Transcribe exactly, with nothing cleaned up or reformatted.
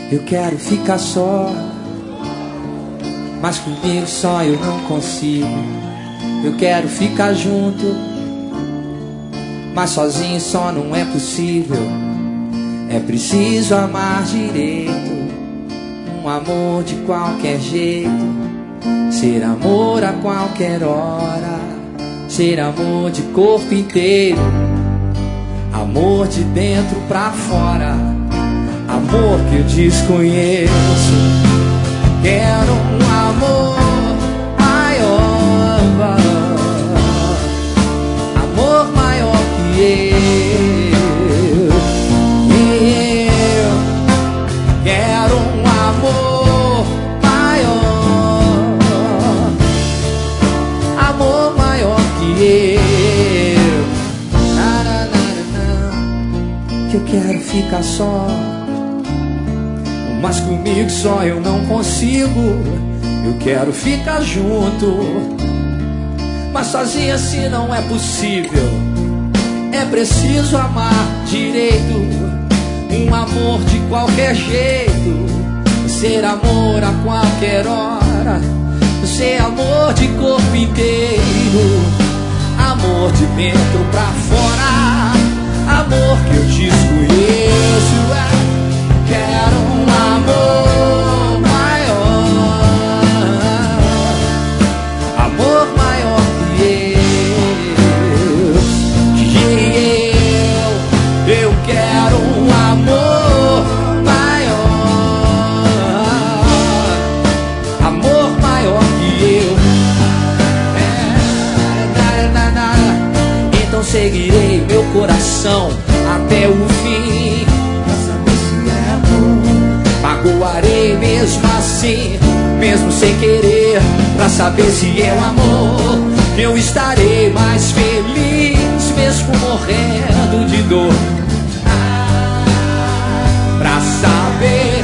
Eu quero ficar só, mas comigo só eu não consigo. Eu quero ficar junto, mas sozinho só não é possível. É preciso amar direito, um amor de qualquer jeito, ser amor a qualquer hora, ser amor de corpo inteiro, amor de dentro pra fora, amor que eu desconheço. Quero um amor maior, amor maior que eu. Eu quero um amor maior, amor maior que eu. Na, na, na, na. Que eu quero ficar só, mas comigo só eu não consigo. Eu quero ficar junto, mas sozinho assim não é possível. É preciso amar direito, um amor de qualquer jeito, ser amor a qualquer hora, ser amor de corpo inteiro, amor de dentro pra fora, amor que eu desconheço. Quero um amor maior, amor maior que eu, que eu, eu quero um amor maior, amor maior que eu. É, na, na, na. Então seguirei meu coração até o fim. Magoarei mesmo assim, mesmo sem querer, pra saber se é o amor. Eu estarei mais feliz, mesmo morrendo de dor, pra saber